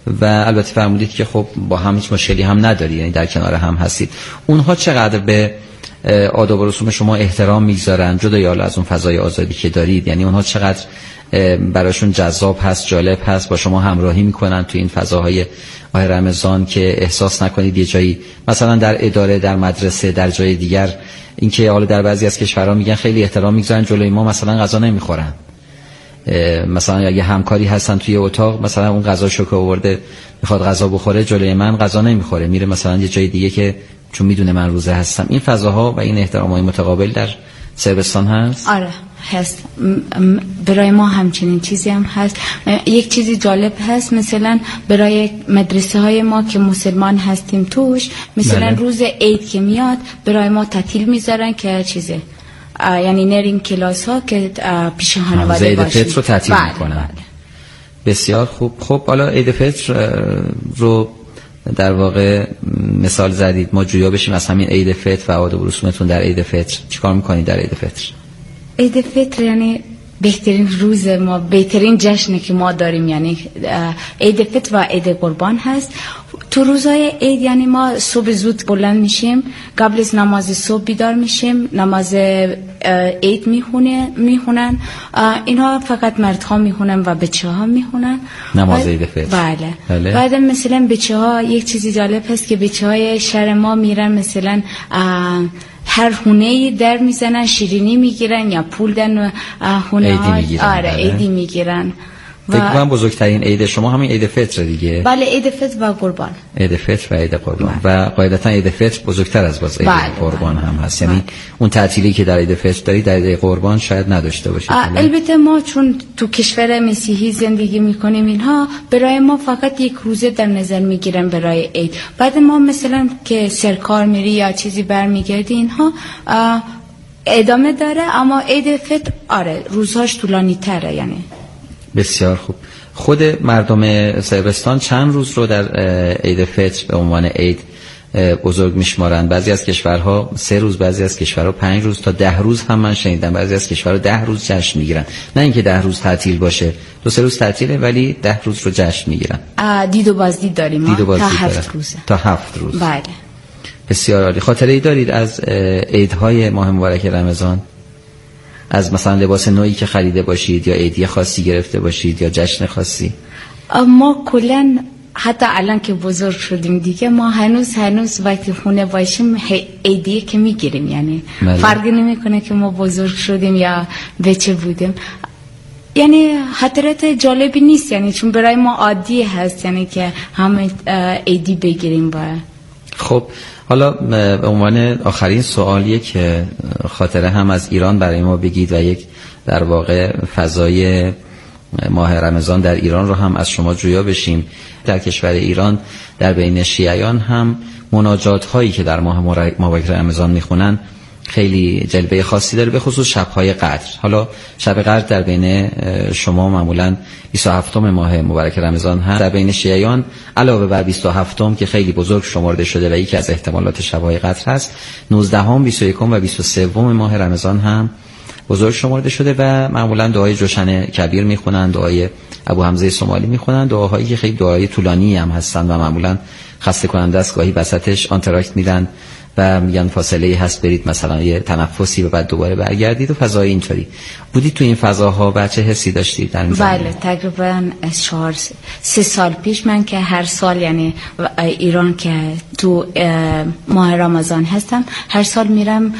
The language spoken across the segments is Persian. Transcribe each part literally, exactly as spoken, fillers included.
و البته فرمودید که خب با هم هیچ مشکلی هم نداری، یعنی در کنار هم هستید. اونها چقدر به آداب و رسوم شما احترام میگذارن جدای حالا از اون فضای آزادی که دارید؟ یعنی اونها چقدر براشون جذاب هست، جالب هست، با شما همراهی میکنن تو این فضاهای ماه رمضان که احساس نکنید یه جایی مثلا در اداره، در مدرسه، در جای دیگر، اینکه حالا در بعضی از کشورها میگن خیلی احترام میگذارن جلوی ما مثلا غذا نمیخورن، مثلا اگه همکاری هستن توی اتاق مثلا اون غذاشو که آورده میخواد غذا بخوره جلوی من غذا نمیخوره، میره مثلا یه جای دیگه که چون میدونه من روزه هستم. این فضاها و این احترامای متقابل در صربستان هست؟ آره هست. برای ما همچنین چیزی هم هست. یک چیزی جالب هست، مثلا برای مدرسه های ما که مسلمان هستیم توش، مثلا بله. روز عید که میاد برای ما تعطیل میذارن که چیزه، یعنی نریم کلاس ها که پیش خانواده باشیم. عید فطر رو تعطیل بله. میکنن بله. بسیار خوب. خب حالا عید فطر رو در واقع مثال زدید، ما جویا بشیم از همین عید فطر و آداب و رسومتون در عید فطر. چیکار میکنید در عید فطر؟ عید فطر یعنی بهترین روز ما، بهترین جشنی که ما داریم، یعنی عید فطر و عید قربان هست. تو روزهای عید یعنی ما صبح زود بلند میشیم، قبل از نماز صبح بیدار میشیم، نماز عید میخونه میخونن اینها فقط مردها میخونن و بچه‌ها میخونن نماز عید فطر. بله. بله. بعد مثلا بچه‌ها یک چیزی جالب هست که بچه‌های شهر ما میرن مثلا هر خونه‌ای در میزنن، شیرینی میگیرن یا پول دن خونه ها. آره عیدی میگیرن. فکر کنم بزرگترین عید شما همین عید فطر دیگه. بله عید فطر و قربان. عید فطر و عید قربان و قاعدتا عید فطر بزرگتر از باز عید بله. قربان هم هست، یعنی بله. اون تعطیلی که در عید فطر داری در عید قربان شاید نداشته باشید. البته ما چون تو کشور مسیحی زندگی میکنیم اینها برای ما فقط یک روزه در نظر میگیرن برای عید. بعد ما مثلا که سرکار میری یا چیزی برمیگردی اینها ادامه داره، اما عید فطر آره روزهاش طولانی تره. یعنی بسیار خوب. خود مردم صربستان چند روز رو در عید فطر به عنوان عید بزرگ میشمارند؟ بعضی از کشورها سه روز، بعضی از کشورها پنج روز تا ده روز هم من شنیدم. بعضی از کشورها ده روز جشن میگیرن، نه اینکه ده روز تعطیل باشه، دو سه روز تعطیله ولی ده روز رو جشن میگیرن. دید و بازدید داریم دید و بازدید تا هفت روز. تا هفت روز. بله. بسیار عالی. خاطره ای دارید از عیدهای ماه مبارک رمضان؟ از مثلا لباس نوعی که خریده باشید یا عیدیه خاصی گرفته باشید یا جشن خاصی؟ ما کلا حتی الان که بزرگ شدیم دیگه ما هنوز هنوز وقتی خونه باشیم عیدیه که میگیریم، یعنی مالی. فرقی نمیکنه که ما بزرگ شدیم یا بچه بودیم. یعنی خاطرات جالبی نیست، یعنی چون برای ما عادی هست یعنی که همه عیدی بگیریم. با خب حالا به عنوان آخرین سوال یک خاطره هم از ایران برای ما بگید و یک در واقع فضای ماه رمضان در ایران رو هم از شما جویا بشیم. در کشور ایران در بین شیعیان هم مناجات هایی که در ماه مبارک رمضان میخونن خیلی جلوه خاصی داره، به خصوص شب‌های قدر. حالا شب قدر در بین شما معمولاً بیست و هفتم ماه مبارک رمضان هست، در بین شیعیان علاوه بر بیست و هفتم که خیلی بزرگ شمرده شده و یکی از احتمالات شب‌های قدر هست، نوزدهم، بیست و یکم و بیست و سوم ماه رمضان هم بزرگ شمرده شده و معمولاً دعای جوشن کبیر میخونن، دعای ابو حمزه سومالی میخونن، دعاهایی که خیلی دعای طولانی هم هستن و معمولاً خسته کننده است. گاهی وسطش آنتراکت میدن و میگن فاصله هست برید مثلا یه تنفسی و بعد دوباره برگردید و فضای اینطوری. بودید تو این فضاها و چه حسی داشتید در این زمینه؟ بله تقریبا چهار سه سال پیش من که هر سال یعنی ایران که تو ماه رمضان هستم هر سال میرم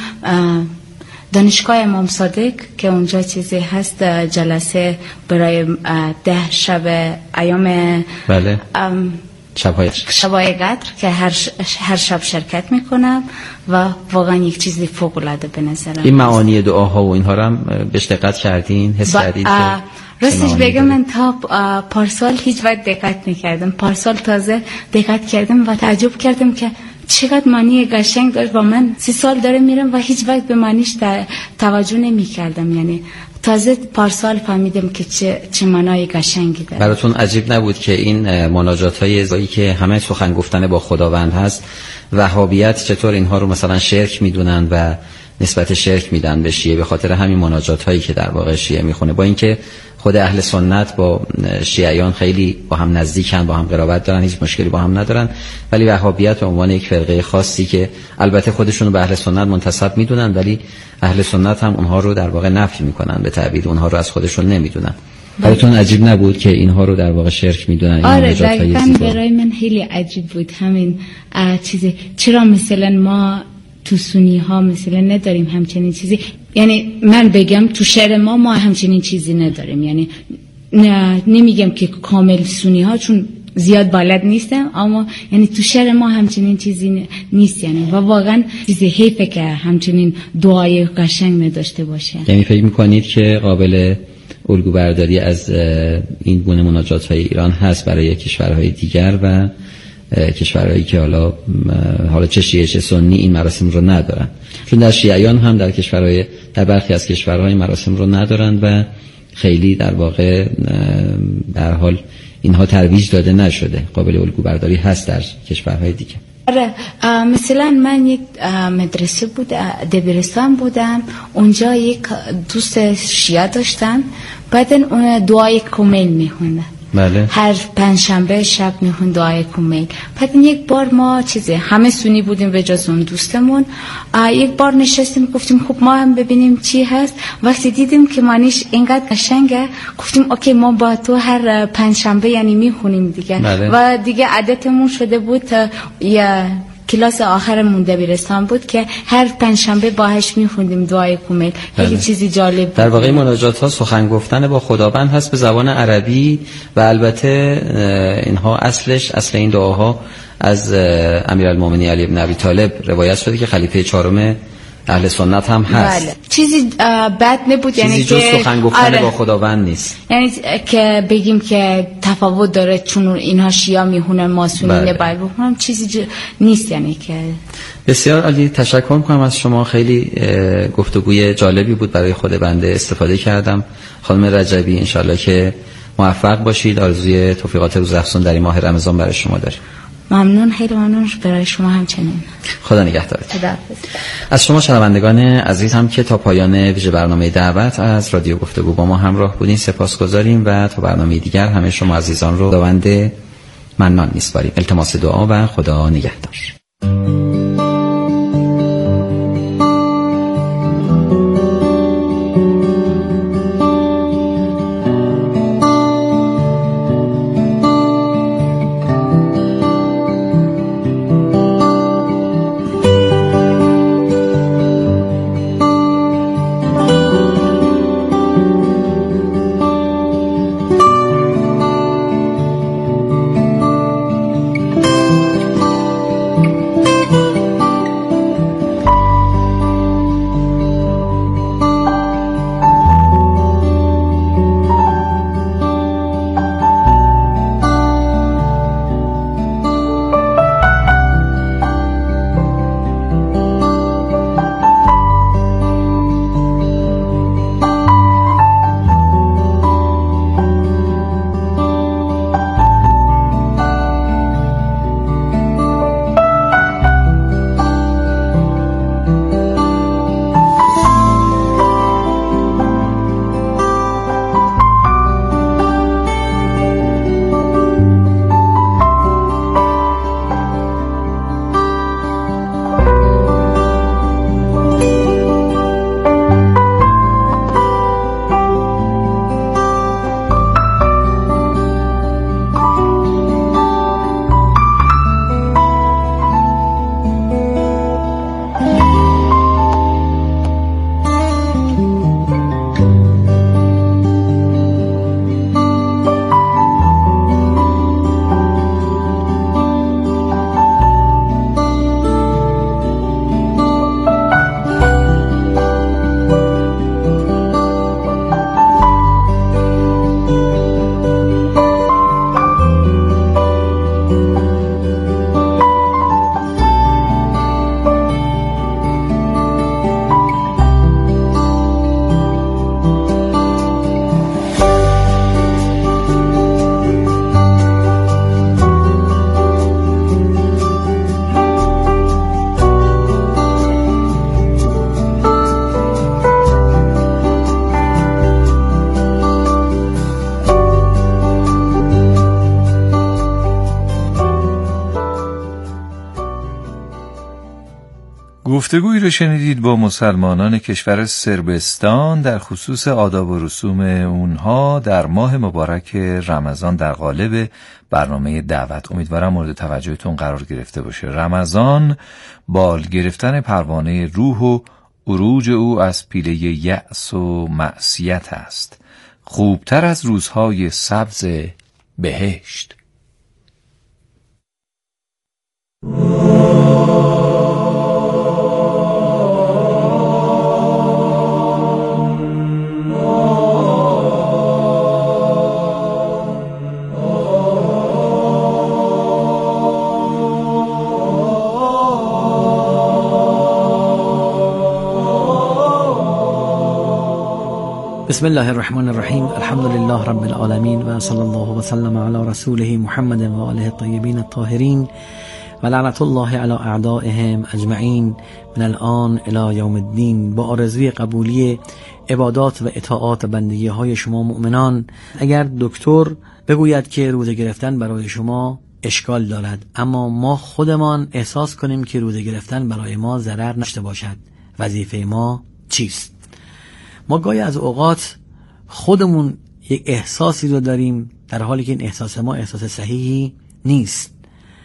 دانشگاه امام صادق که اونجا چیزی هست جلسه برای ده شب ایام بله شب‌های شب‌های قدر که هر ش... هر شب شرکت میکنم و واقعا یک چیزی فوق العاده به نظرم. این معانی دعاها و اینها رو هم بهش دقت کردین؟ حس کردید که راستش بگم من تا پارسال هیچ وقت دقت نکردم، پارسال تازه دقت کردم و تعجب کردم که چقدر معنی قشنگ داشت و من سی سال داره میرم و هیچ وقت به معنیش توجه نمی کردم. یعنی تازه پارسال فهمیدم که چه چه معنای قشنگی داره. براتون عجیب نبود که این مناجات های زایی که همه سخن گفتن با خداوند هست، وهابیت چطور اینها رو مثلا شرک میدونن و نسبت شرک میدن به شیعه به خاطر همین مناجات هایی که در واقع شیعه میخونه، با اینکه خود اهل سنت با شیعیان خیلی با هم نزدیکن، با هم قرابت دارن، هیچ مشکلی با هم ندارن، ولی وهابیت به عنوان یک فرقه خاصی که البته خودشون رو به اهل سنت منتسب میدونن، ولی اهل سنت هم اونها رو در واقع نفی میکنن، به تعبیر اونها رو از خودشون نمیدونن. براتون عجیب نبود که اینها رو در واقع شرک میدونن؟ آره دقیقاً برای من خیلی عجیب بود همین چیزی. چرا مثلا ما تو سنی ها مثلا نداریم همچنین چیزی؟ یعنی من بگم تو شهر ما ما همچنین چیزی نداریم، یعنی نه نمیگم که کامل سنی ها چون زیاد بلد نیستم، اما یعنی تو شهر ما همچنین چیزی نیست، یعنی و واقعا چیزی حیفه که همچنین دعای قشنگ نداشته باشه. یعنی فکر میکنید که قابل الگو برداری از این گونه مناجات های ایران هست برای کشورهای دیگر و کشورهایی که حالا حالا چه شیعه چه سنی این مراسم رو ندارن؟ چون در شیعیان هم در کشورهای در برخی از کشورهای مراسم رو ندارن و خیلی در واقع به هر حال اینها ترویج داده نشده. قابل الگو برداری هست در کشورهای دیگه. آره مثلا من یک مدرسه بود، دبیرستان بودم، اونجا یک دوست شیعه داشتم، بعدن اون دعای کمیل میخوندن. بله. هر پنجشنبه شب میخوند دعای کمیل. بعد یک بار ما چیزه همه سنی بودیم به جز اون دوستمون، یک بار نشستیم گفتیم خب ما هم ببینیم چی هست. وقتی دیدیم که معنیش اینقدر قشنگه گفتیم اوکی ما با تو هر پنجشنبه یعنی میخونیم دیگه. بله. و دیگه عادتمون شده بود یا کلاس آخرمون دبیرستان بود که هر پنجشنبه باهاش میخوندیم دعای کمیل. خیلی چیزی جالب بود. در واقع مناجات ها سخن گفتن با خداوند هست به زبان عربی و البته اینها اصلش اصل این دعاها از امیرالمومنین علی بن ابی طالب روایت شده که خلیفه چهارم اهل سنت هم هست. بله. چیزی بد نبود، یعنی چیزی که جز سخن گفتن آره. با خداوند نیست، یعنی که بگیم که تفاوت داره چون اینها شیعه میخونن ما سنی بله. نباید بخونم، چیزی ج... نیست. یعنی که بسیار عالی، تشکر میکنم از شما، خیلی گفتگوی جالبی بود برای خود بنده، استفاده کردم. خانم رجبی انشالله که موفق باشید، آرزوی توفیقات روزافزون در این ماه رمضان برای شما داریم. ممنون، خیلی ممنون برای شما همچنین. خدا نگهدارت. خداحافظ. از شما شنوندگان عزیز هم که تا پایان ویژه برنامه دعوت از رادیو گفتگو با ما همراه بودین سپاسگزاریم و تا برنامه دیگر همه شما عزیزان رو خداوند منان میسپاریم. التماس دعا و خدا نگهدار. گفتگویی رو شنیدید با مسلمانان کشور صربستان در خصوص آداب و رسوم اونها در ماه مبارک رمضان در قالب برنامه دعوت. امیدوارم مورد توجهتون قرار گرفته باشه. رمضان بال گرفتن پروانه روح و عروج او از پیله یأس و معصیت است، خوبتر از روزهای سبز بهشت. بسم الله الرحمن الرحیم. الحمد لله رب العالمین و صلی الله و سلم علی رسوله محمد و آله الطیبین الطاهرین و لعنت الله علی اعدائهم اجمعین من الان الی یوم الدین. با آرزوی قبولی عبادات و اطاعات و بندگی های شما مؤمنان، اگر دکتر بگوید که روزه گرفتن برای شما اشکال دارد اما ما خودمان احساس کنیم که روزه گرفتن برای ما ضرر نشته باشد، وظیفه ما چیست؟ ما گاهی از اوقات خودمون یک احساسی رو داریم در حالی که این احساس ما احساس صحیحی نیست.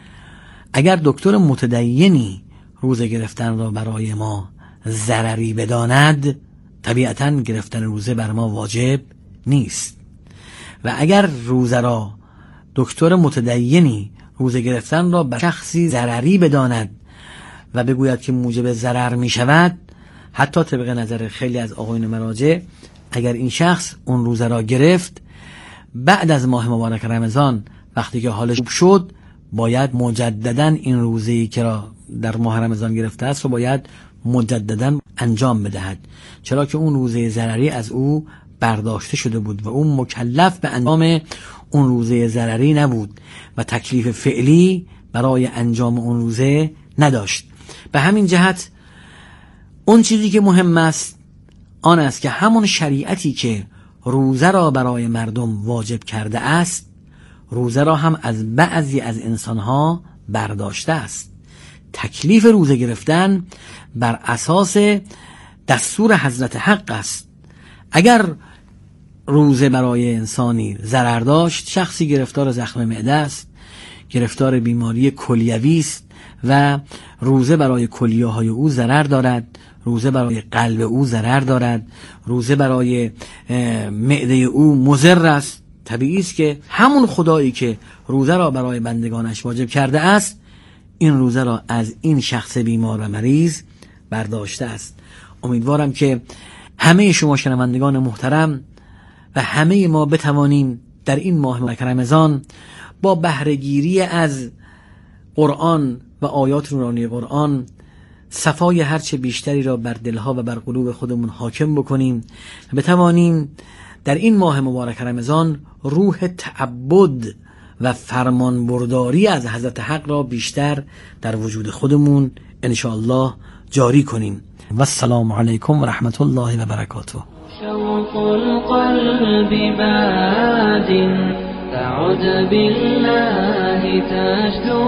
اگر دکتر متدینی روزه گرفتن را برای ما ضرری بداند، طبیعتاً گرفتن روزه بر ما واجب نیست. و اگر روزه را دکتر متدینی روزه گرفتن را بر شخصی ضرری بداند و بگوید که موجب ضرر می شود، حتی طبق نظر خیلی از آقایون مراجع، اگر این شخص اون روزه را گرفت بعد از ماه مبارک رمضان وقتی که حالش خوب شد، باید مجددا این روزه‌ای که را در ماه رمضان گرفته است رو باید مجددا انجام بدهد، چرا که اون روزه ضرری از او برداشته شده بود و اون مکلف به انجام اون روزه ضرری نبود و تکلیف فعلی برای انجام اون روزه نداشت. به همین جهت اون چیزی که مهم است آن است که همون شریعتی که روزه را برای مردم واجب کرده است، روزه را هم از بعضی از انسانها برداشته است. تکلیف روزه گرفتن بر اساس دستور حضرت حق است. اگر روزه برای انسانی ضرر داشت، شخصی گرفتار زخم معده است، گرفتار بیماری کلیوی است و روزه برای کلیه های او ضرر دارد، روزه برای قلب او ضرر دارد، روزه برای معده او مضر است، طبیعی است که همون خدایی که روزه را برای بندگانش واجب کرده است، این روزه را از این شخص بیمار و مریض برداشته است. امیدوارم که همه شما شنوندگان محترم و همه ما بتوانیم در این ماه مبارک رمضان با بهره‌گیری از قرآن و آیات نورانی قرآن صفای هرچه بیشتری را بر دلها و بر قلوب خودمون حاکم بکنیم و بتوانیم در این ماه مبارک رمضان روح تعبد و فرمانبرداری از حضرت حق را بیشتر در وجود خودمون انشاءالله جاری کنیم. و السلام علیکم و رحمت الله و برکاته. شوق القلب باد تعد بالله تجدو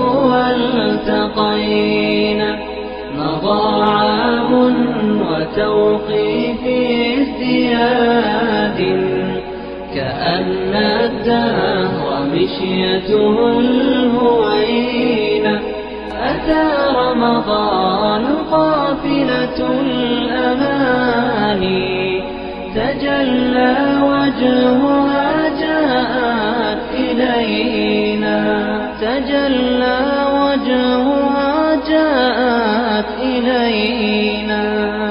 والتقينا مضى عام وتوقيف ازدياد كأن الدهر مشيته الهوينة أتى رمضان قافلة الأماني تجلى وجهها جاءت إلينا تجلى وجهها جاءت إلينا.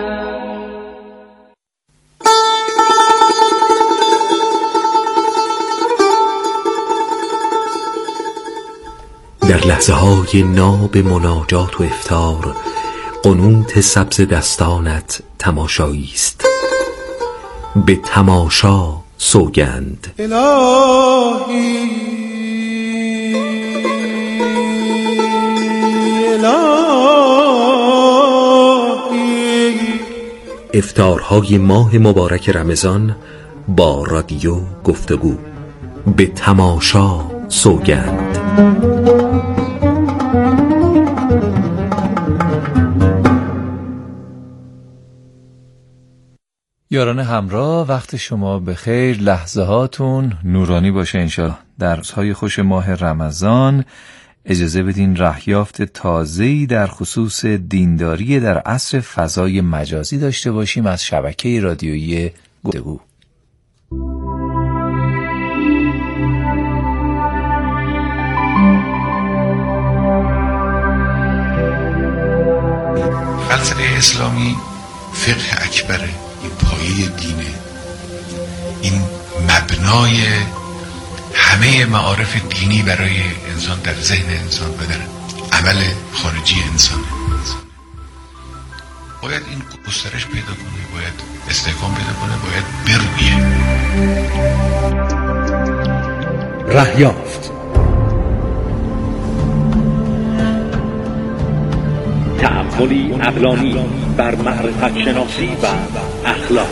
در لحظه های ناب مناجات و افطار قنوت سبز دستانت تماشایی است. به تماشا سوگند. الهی الهی افطارهای ماه مبارک رمضان با رادیو گفتگو. به تماشا سوگند. یاران همراه، وقت شما به خیر، لحظه هاتون نورانی باشه انشاءالله. در روزهای خوش ماه رمضان اجازه بدین رهیافت تازه‌ای در خصوص دینداری در عصر فضای مجازی داشته باشیم از شبکه رادیویی گفتگو. فلسفه اسلامی فقه اکبره، این پایه دینه، این مبنای همه معارف دینی برای انسان در ذهن انسان و در عمل خارجی انسان. باید این گسترش پیدا کنه، باید استحکام پیدا کنه، باید برویه. رهیافت، تأملی عقلانی بر معرفت شناسی و اخلاق.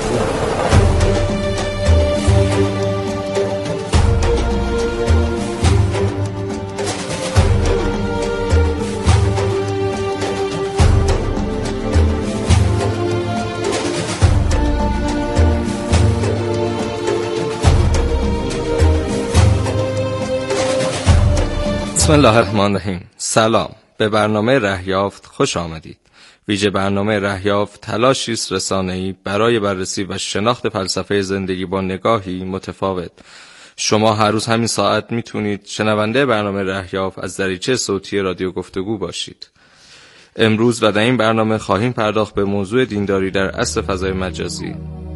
بسم الله الرحمن الرحیم. سلام، به برنامه رهیافت خوش آمدید. ویژه برنامه رهیافت تلاشی است رسانه‌ای برای بررسی و شناخت فلسفه زندگی با نگاهی متفاوت. شما هر روز همین ساعت میتونید شنونده برنامه رهیافت از دریچه صوتی رادیو گفتگو باشید. امروز و در این برنامه خواهیم پرداخت به موضوع دینداری در عصر فضای مجازی.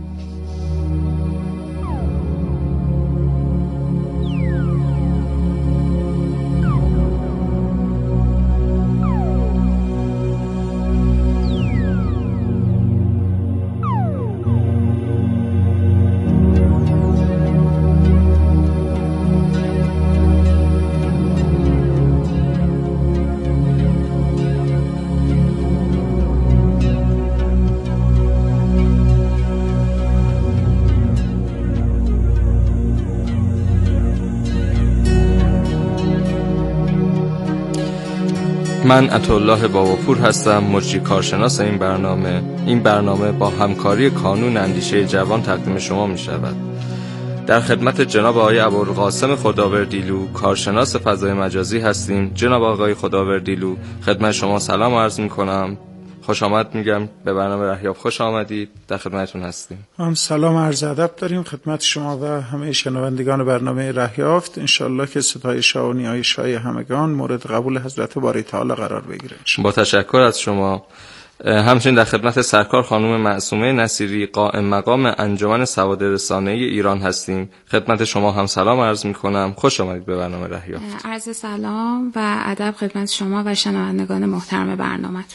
من عطاالله باباپور هستم، مجری کارشناس این برنامه. این برنامه با همکاری کانون اندیشه جوان تقدیم شما می شود. در خدمت جناب آقای ابوالقاسم خداوردیلو، کارشناس فضای مجازی هستیم. جناب آقای خداوردیلو، خدمت شما سلام عرض می کنم. خوش آمد میگم به برنامه رهیافت. خوش آمدید، در خدمتتون هستیم. هم سلام عرض ادب داریم خدمت شما و همه شنوندگان برنامه رهیافت. انشالله که ستایش و نیایش های همگان مورد قبول حضرت باری تعالی قرار بگیره. با تشکر از شما. همچنین در خدمت سرکار خانم معصومه نصیری، قائم مقام انجمن سواد رسانه‌ای ایران هستیم. خدمت شما هم سلام عرض می‌کنم. خوش آمدید به برنامه رهیافت. عرض سلام و ادب خدمت شما و شنوندگان محترم برنامه‌تون.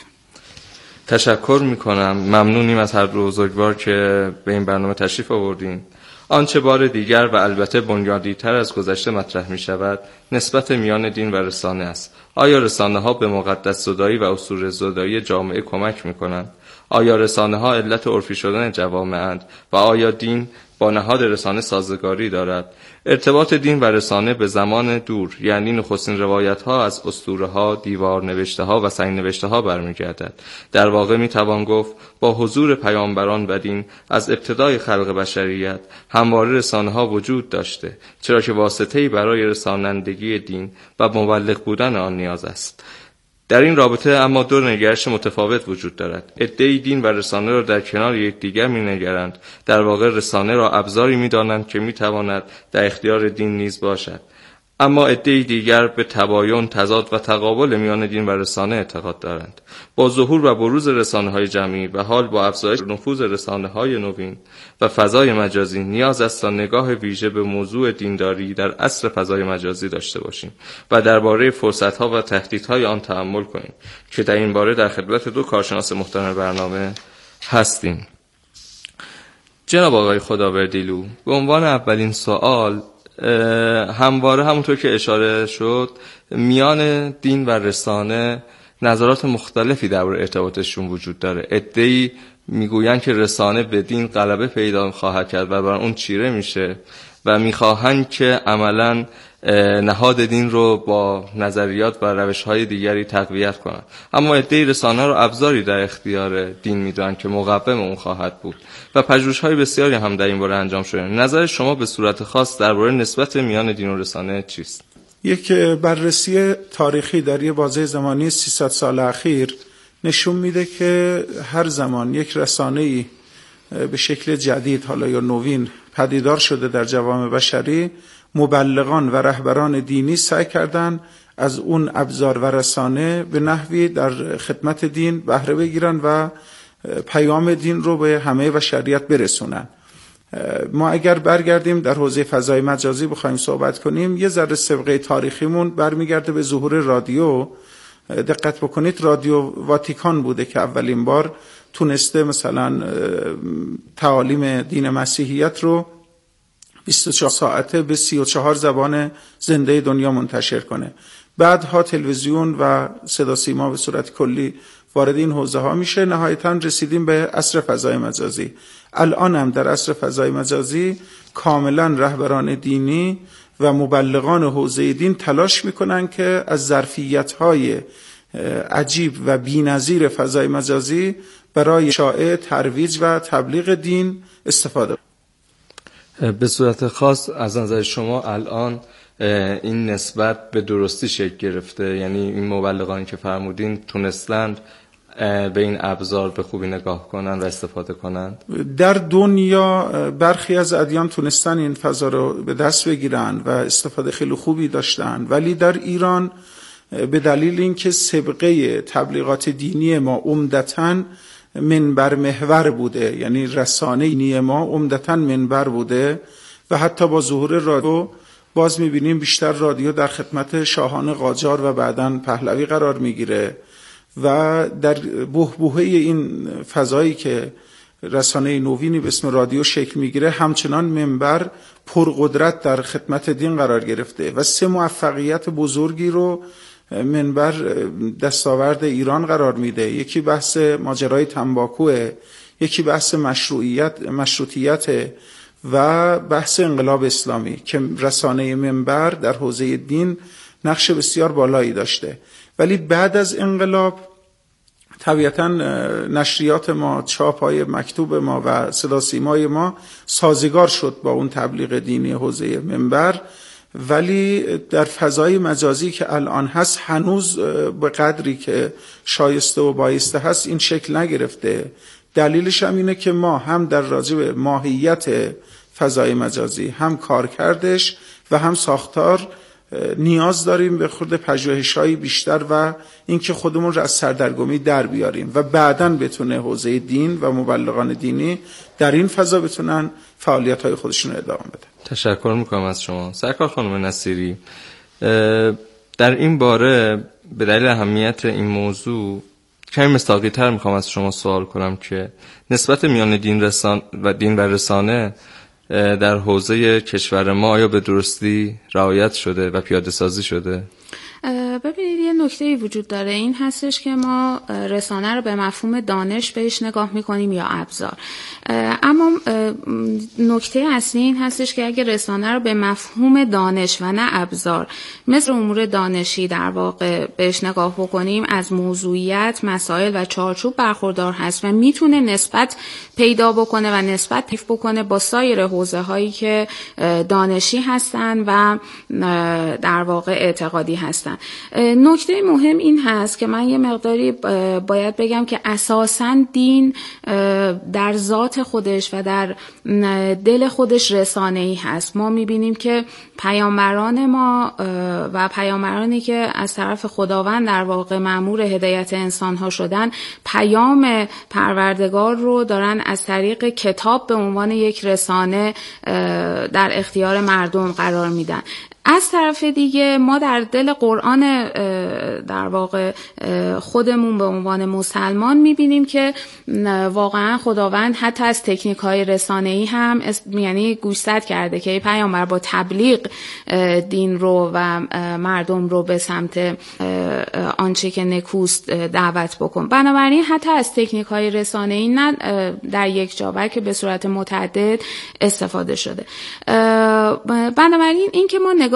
تشکر میکنم. ممنونیم از هر دو بزرگوار که به این برنامه تشریف آوردین. آنچه بار دیگر و البته بنیادی‌تر از گذشته مطرح می شود نسبت میان دین و رسانه است. آیا رسانه ها به مقدس زدایی و اصول زدایی جامعه کمک می کنند؟ آیا رسانه ها علت عرفی شدن جوامع‌اند و آیا دین با نهاد رسانه سازگاری دارد؟ ارتباط دین و رسانه به زمان دور، یعنی نخستین روایت ها از اسطوره ها، دیوار نوشته ها و سنگ نوشته ها برمیگردد. در واقع می توان گفت با حضور پیامبران و دین از ابتدای خلق بشریت همواره رسانه ها وجود داشته، چرا که واسطه‌ای برای رسانندگی دین و مبلغ بودن آن نیاز است. در این رابطه اما دو نگرش متفاوت وجود دارد. عده‌ای دین و رسانه را در کنار یکدیگر می‌نگرند. در واقع رسانه را ابزاری می‌دانند که می‌تواند در اختیار دین نیز باشد. اما عده‌ای دیگر به تباین، تضاد و تقابل میان دین و رسانه اعتقاد دارند. با ظهور و بروز رسانه‌های جمعی و حال با افزایش نفوذ رسانه‌های نوین و فضای مجازی نیاز است تا نگاه ویژه به موضوع دینداری در عصر فضای مجازی داشته باشیم و درباره فرصت‌ها و تهدیدهای آن تأمل کنیم که در این باره در خدمت دو کارشناس محترم برنامه هستیم. جناب آقای خداوردیلو، به عنوان اولین سوال، همواره همونطور که اشاره شد میان دین و رسانه نظرات مختلفی درباره ارتباطشون وجود داره. عده‌ای میگویند که رسانه به دین غلبه پیدا خواهد کرد و بر اون چیره میشه و میخواهند که عملاً نهاد دین رو با نظریات و روش‌های دیگری تقویت کنند. اما عده‌ای رسانه رو ابزاری در اختیار دین می‌دونن که مقوم اون خواهد بود و پژوهش‌های بسیاری هم در این باره انجام شده. نظر شما به صورت خاص درباره نسبت میان دین و رسانه چیست؟ یک بررسی تاریخی در یه بازه زمانی سیصد سال اخیر نشون میده که هر زمان یک رسانه‌ای به شکل جدید حالا یا نوین پدیدار شده در جوامع بشری، مبلغان و رهبران دینی سعی کردن از اون ابزار و رسانه به نحوی در خدمت دین بهره بگیرن و پیام دین رو به همه بشریت برسونن. ما اگر برگردیم در حوزه فضای مجازی بخوایم صحبت کنیم، یه ذره سابقه تاریخیمون برمیگرده به ظهور رادیو. دقت بکنید رادیو واتیکان بوده که اولین بار تونسته مثلا تعالیم دین مسیحیت رو بیست و چهار ساعته به سی و چهار زبان زنده دنیا منتشر کنه. بعدها تلویزیون و صدا سیما به صورت کلی وارد این حوزه ها میشه. نهایتاً رسیدیم به عصر فضای مجازی. الان هم در عصر فضای مجازی کاملا رهبران دینی و مبلغان حوزه دین تلاش میکنن که از ظرفیت‌های عجیب و بی‌نظیر فضای مجازی برای شایع ترویج و تبلیغ دین استفاده. به صورت خاص از نظر شما الان این نسبت به درستی شکل گرفته؟ یعنی این مبلغانی که فرمودین تونستند به این ابزار به خوبی نگاه کنند و استفاده کنند؟ در دنیا برخی از ادیان تونستن این فضا رو به دست بگیرن و استفاده خیلی خوبی داشتن، ولی در ایران به دلیل اینکه سابقه تبلیغات دینی ما عمدتاً منبر محور بوده، یعنی رسانه دینی ما عمدتاً منبر بوده و حتی با ظهور رادیو باز می‌بینیم بیشتر رادیو در خدمت شاهان قاجار و بعداً پهلوی قرار می‌گیره و در بحبوحه این فضایی که رسانه نوینی به اسم رادیو شکل میگیره همچنان منبر پرقدرت در خدمت دین قرار گرفته و سه موفقیت بزرگی رو منبر دستاورد ایران قرار میده. یکی بحث ماجرای تنباکوه، یکی بحث مشروعیت مشروطیت و بحث انقلاب اسلامی که رسانه منبر در حوزه دین نقش بسیار بالایی داشته. ولی بعد از انقلاب طبیعتاً نشریات ما، چاپ‌های مکتوب ما و صدا سیمای ما سازگار شد با اون تبلیغ دینی حوزه منبر، ولی در فضای مجازی که الان هست هنوز به قدری که شایسته و بایسته هست این شکل نگرفته. دلیلش هم اینه که ما هم در راجع ماهیت فضای مجازی، هم کارکردش و هم ساختار نیاز داریم به خود پژوهش‌های بیشتر و اینکه خودمون رو از سردرگمی در بیاریم و بعداً بتونه حوزه دین و مبلغان دینی در این فضا بتونن فعالیت‌های خودشون رو ادامه بدن. تشکر میکنم از شما. سرکار خانم نصیری، در این باره به دلیل اهمیت این موضوع کمی مستاقی‌تر میخوام از شما سوال کنم که نسبت میان دین رسان و دین و رسانه در حوزه کشور ما آیا به درستی رعایت شده و پیاده سازی شده؟ ببینید یه نکته‌ای وجود داره، این هستش که ما رسانه رو به مفهوم دانش بهش نگاه میکنیم یا ابزار، اما نکته اصلی این هستش که اگه رسانه رو به مفهوم دانش و نه ابزار مثل امور دانشی در واقع بهش نگاه بکنیم، از موضوعیت، مسائل و چارچوب برخوردار هست و میتونه نسبت پیدا بکنه و نسبت پیف بکنه با سایر حوزه هایی که دانشی هستن و در واقع اعتقادی هستن. نکته مهم این هست که من یه مقداری باید بگم که اساساً دین در ذات خودش و در دل خودش رسانه‌ای هست. ما می‌بینیم که پیامبران ما و پیامبرانی که از طرف خداوند در واقع مأمور هدایت انسان‌ها شدن، پیام پروردگار رو دارن از طریق کتاب به عنوان یک رسانه در اختیار مردم قرار میدن. از طرف دیگه ما در دل قرآن در واقع خودمون به عنوان مسلمان میبینیم که واقعا خداوند حتی از تکنیک های رسانه‌ای هم یعنی گوشزد کرده که ای پیامبر با تبلیغ دین رو و مردم رو به سمت آنچه که نکوست دعوت بکن. بنابراین حتی از تکنیک های رسانه‌ای نه در یک جا بلکه به صورت متعدد استفاده شده. بنابراین این که ما نگاه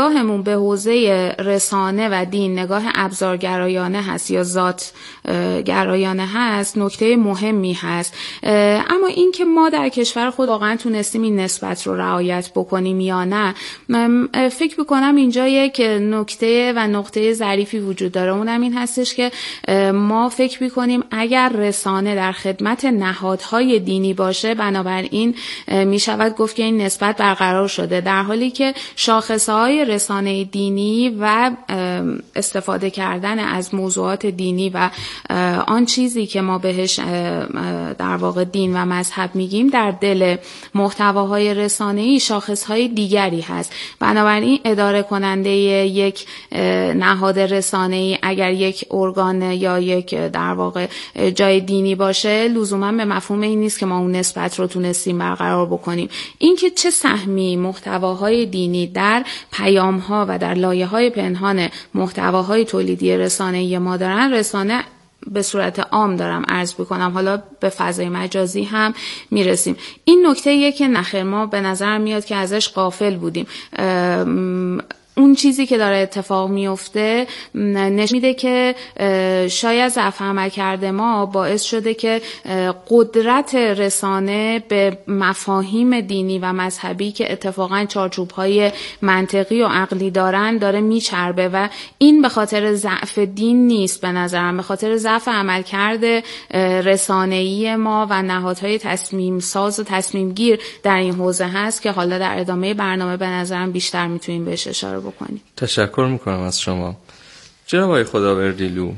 نگاهمون به حوزه رسانه و دین نگاه ابزارگرایانه هست یا ذات گرایانه هست، نکته مهمی هست. اما این که ما در کشور خود واقعا تونستیم این نسبت رو رعایت بکنیم یا نه، من فکر میکنم اینجا یک نکته و نقطه ظریفی وجود داره. اونم این هستش که ما فکر میکنیم اگر رسانه در خدمت نهادهای دینی باشه، بنابراین میشود گفت که این نسبت برقرار شده، در حالی که شاخصهای رسانه دینی و استفاده کردن از موضوعات دینی و آن چیزی که ما بهش در واقع دین و مذهب میگیم در دل محتواهای رسانه‌ای شاخصهای دیگری هست. بنابراین اداره کننده یک نهاد رسانه‌ای اگر یک ارگان یا یک در واقع جای دینی باشه، لزوما به مفهوم این نیست که ما اون نسبت رو تونستیم برقرار بکنیم. اینکه چه سهمی محتواهای دینی در پیام‌ها و در لایه‌های پنهان محتواهای تولیدی رسانه‌ای ما دارن، رسانه به صورت عام دارم عرض بکنم، حالا به فضای مجازی هم میرسیم. این نکته که نخیر ما به نظر میاد که ازش غافل بودیم. اون چیزی که داره اتفاق میفته نشون میده که شاید ضعف عملکرد ما باعث شده که قدرت رسانه به مفاهیم دینی و مذهبی که اتفاقا چارچوب‌های منطقی و عقلی دارن داره میچربه و این به خاطر ضعف دین نیست، به نظرم به خاطر ضعف عملکرد رسانه‌ای ما و نهادهای تصمیم ساز و تصمیم گیر در این حوزه هست که حالا در ادامه برنامه به نظرم بیشتر میتونیم بهش اشاره بکنیم. تشکر میکنم از شما جناب آقای خداوردیلو.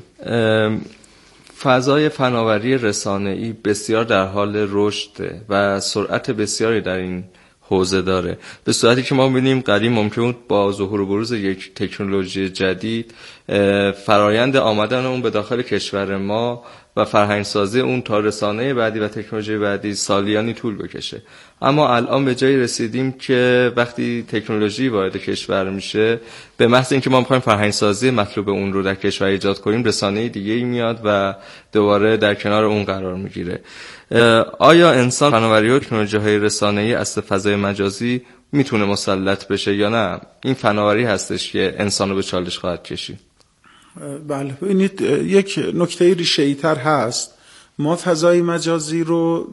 فضای فناوری رسانه‌ای بسیار در حال رشد و سرعت بسیاری در این حوزه داره، به صورتی که ما ببینیم قدیم ممکن بود با ظهور و بروز یک تکنولوژی جدید فرایند آمدن اون به داخل کشور ما و فرهنگسازی اون تا رسانه بعدی و تکنولوژی بعدی سالیانی طول بکشه. اما الان به جایی رسیدیم که وقتی تکنولوژی وارد کشور میشه، به محض اینکه ما میخوایم فرهنگسازی مطلوب اون رو در کشور ایجاد کنیم، رسانه دیگه ای میاد و دوباره در کنار اون قرار میگیره. آیا انسان فناوری و تکنولوژی های رسانه‌ای از فضای مجازی میتونه مسلط بشه یا نه؟ این فناوری هستش که انسان رو به چالش خواهد کشید. بله، ببینید یک نکته ریشه‌ای تر هست. ما فضای مجازی رو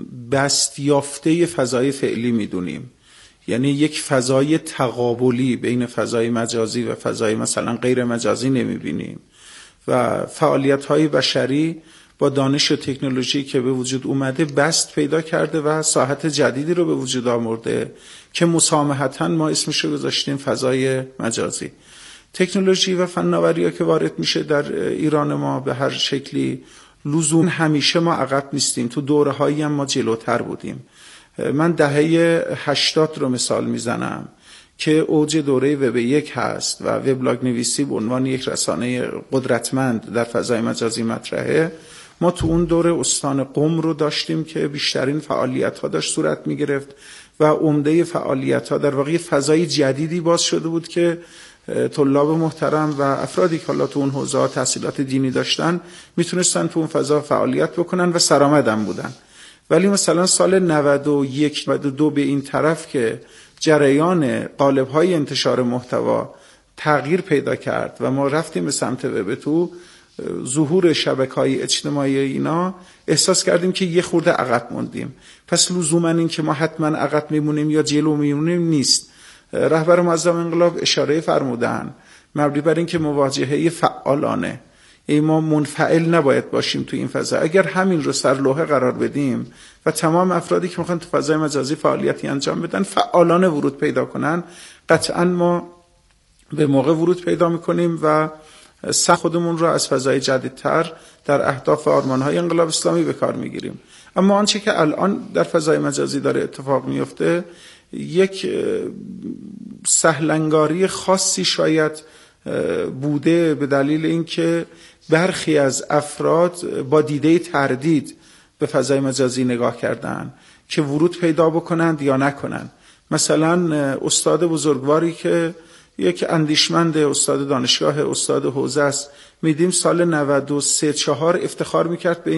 بست یافته فضای فعلی میدونیم، یعنی یک فضای تقابلی بین فضای مجازی و فضای مثلا غیر مجازی نمیبینیم و فعالیت‌های بشری با دانش و تکنولوژی که به وجود اومده بست پیدا کرده و ساحت جدیدی رو به وجود آورده که مسامحتاً ما اسمش رو گذاشتیم فضای مجازی. تکنولوژی و فناوری‌ها که وارد میشه در ایران ما به هر شکلی، لزوم همیشه ما عقب نیستیم، تو دوره‌هایی هم ما جلوتر بودیم. من دهه هشتاد رو مثال میزنم که اوج دوره وب یک هست و وبلاگ نویسی به عنوان یک رسانه قدرتمند در فضای مجازی مطرحه. ما تو اون دوره استان قم رو داشتیم که بیشترین فعالیت‌ها داشت صورت می‌گرفت و عمده فعالیت‌ها در واقع فضای جدیدی باز شده بود که طلاب محترم و افرادی که حالا تو اون حوزه تحصیلات دینی داشتن میتونستن تو اون فضا فعالیت بکنن و سرآمدم بودن. ولی مثلا سال نود و یک نود و دو به این طرف که جریان قالب‌های انتشار محتوا تغییر پیدا کرد و ما رفتیم به سمت وب، تو ظهور شبکه‌های اجتماعی اینا احساس کردیم که یه خورده عقب موندیم. پس لزوما این که ما حتما عقب میمونیم یا جلو میمونیم نیست. رهبر معظم انقلاب اشاره فرمودن مبنی بر این که مواجهه فعالانه، ای ما منفعل نباید باشیم تو این فضا. اگر همین رو سرلوحه قرار بدیم و تمام افرادی که میخوان تو فضای مجازی فعالیتی انجام بدن فعالانه ورود پیدا کنن، قطعا ما به موقع ورود پیدا میکنیم و سعی خودمون رو از فضای جدیدتر در اهداف و آرمان‌های انقلاب اسلامی به کار میگیریم. اما آنچه که الان در فضای مجازی داره اتفاق میفته، یک سهلنگاری خاصی شاید بوده به دلیل اینکه برخی از افراد با دیده تردید به فضای مجازی نگاه کردن که ورود پیدا بکنند یا نکنند. مثلا استاد بزرگواری که یک اندیشمند استاد دانشگاه، استاد حوزه است، میدیم سال نود و سه چهار افتخار میکرد به